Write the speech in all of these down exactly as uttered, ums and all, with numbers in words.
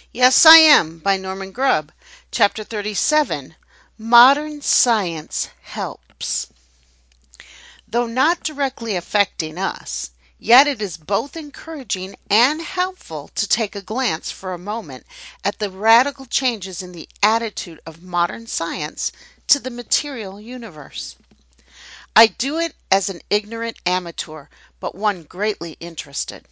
Yes, I Am by Norman Grubb, Chapter thirty-seven, Modern Science Helps. Though not directly affecting us, yet it is both encouraging and helpful to take a glance for a moment at the radical changes in the attitude of modern science to the material universe. I do it as an ignorant amateur, but one greatly interested.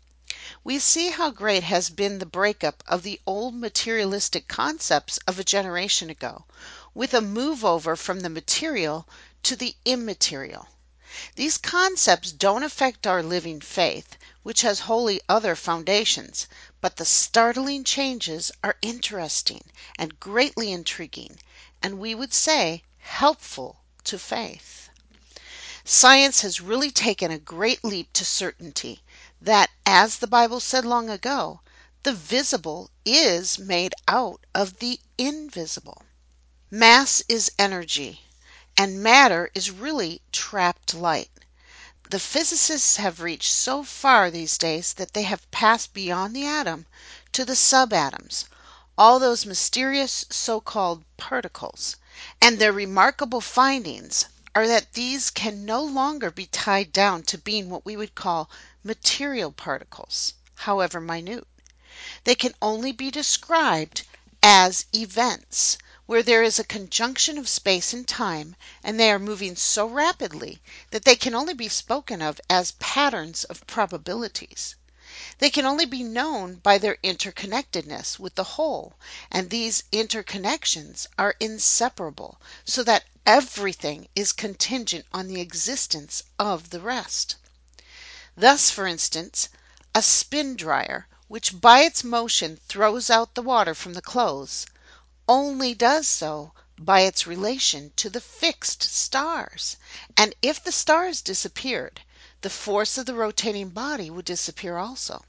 We see how great has been the breakup of the old materialistic concepts of a generation ago, with a move over from the material to the immaterial. These concepts don't affect our living faith, which has wholly other foundations, but the startling changes are interesting and greatly intriguing, and we would say helpful to faith. Science has really taken a great leap to certainty that, as the Bible said long ago, the visible is made out of the invisible. Mass is energy, and matter is really trapped light. The physicists have reached so far these days that they have passed beyond the atom to the subatoms, all those mysterious so-called particles, and their remarkable findings are that these can no longer be tied down to being what we would call material particles, however minute. They can only be described as events, where there is a conjunction of space and time, and they are moving so rapidly that they can only be spoken of as patterns of probabilities. They can only be known by their interconnectedness with the whole, and these interconnections are inseparable, so that everything is contingent on the existence of the rest. Thus, for instance, a spin dryer, which by its motion throws out the water from the clothes, only does so by its relation to the fixed stars, and if the stars disappeared, the force of the rotating body would disappear also.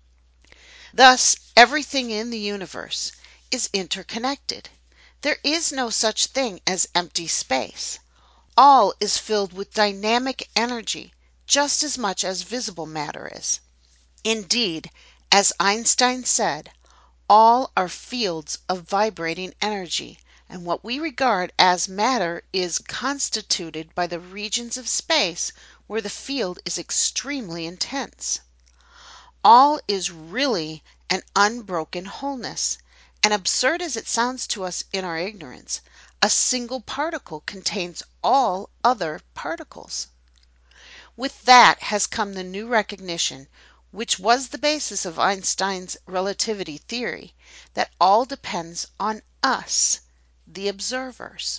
Thus, everything in the universe is interconnected. There is no such thing as empty space. All is filled with dynamic energy, just as much as visible matter is. Indeed, as Einstein said, all are fields of vibrating energy, and what we regard as matter is constituted by the regions of space where the field is extremely intense. All is really an unbroken wholeness, and absurd as it sounds to us in our ignorance, a single particle contains all other particles. With that has come the new recognition, which was the basis of Einstein's relativity theory, that all depends on us, the observers.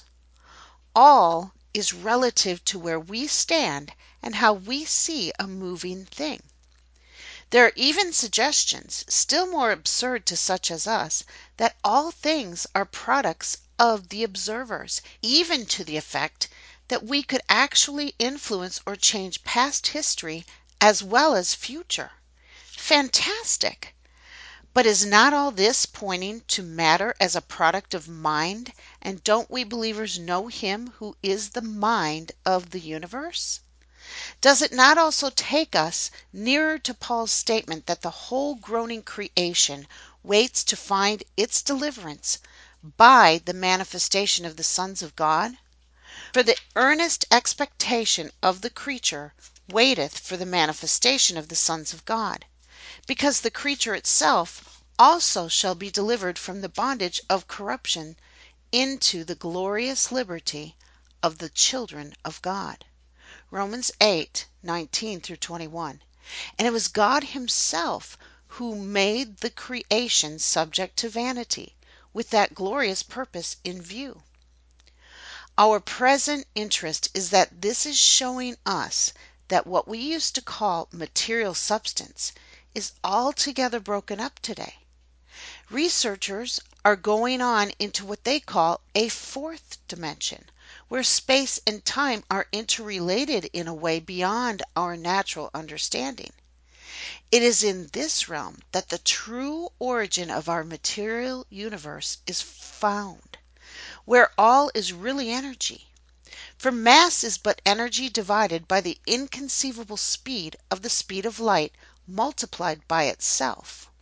All is relative to where we stand and how we see a moving thing. There are even suggestions, still more absurd to such as us, that all things are products of the observers, even to the effect that we could actually influence or change past history as well as future. Fantastic! But is not all this pointing to matter as a product of mind, and don't we believers know Him who is the mind of the universe? Does it not also take us nearer to Paul's statement that the whole groaning creation waits to find its deliverance by the manifestation of the sons of God? For the earnest expectation of the creature waiteth for the manifestation of the sons of God, because the creature itself also shall be delivered from the bondage of corruption into the glorious liberty of the children of God. Romans eight nineteen through twenty-one. And it was God Himself who made the creation subject to vanity, with that glorious purpose in view. Our present interest is that this is showing us that what we used to call material substance is altogether broken up today. Researchers are going on into what they call a fourth dimension, where space and time are interrelated in a way beyond our natural understanding. It is in this realm that the true origin of our material universe is found, where all is really energy. For mass is but energy divided by the inconceivable speed of the speed of light multiplied by itself.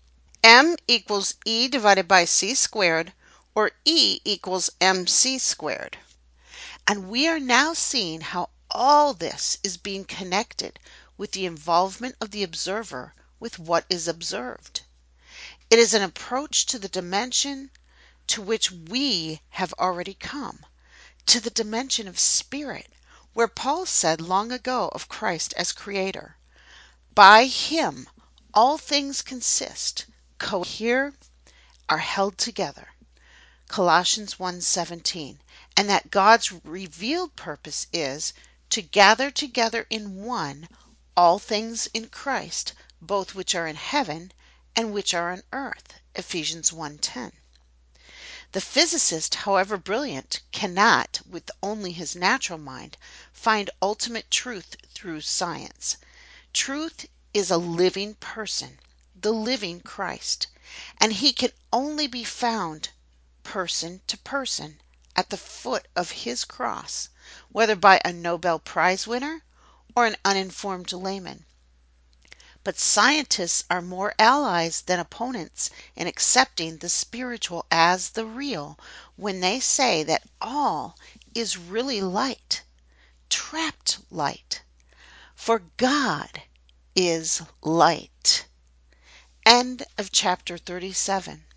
M equals E divided by C squared, or E equals mc squared. And we are now seeing how all this is being connected with the involvement of the observer with what is observed. It is an approach to the dimension to which we have already come, to the dimension of spirit, where Paul said long ago of Christ as creator, by him all things consist, cohere, are held together. Colossians one seventeen, and that God's revealed purpose is to gather together in one all things in Christ, both which are in heaven and which are on earth. Ephesians one ten. The physicist, however brilliant, cannot, with only his natural mind, find ultimate truth through science. Truth is a living person, the living Christ, and he can only be found person to person at the foot of his cross, whether by a Nobel Prize winner or an uninformed layman. But scientists are more allies than opponents in accepting the spiritual as the real when they say that all is really light, trapped light. For God is light. End of chapter thirty-seven.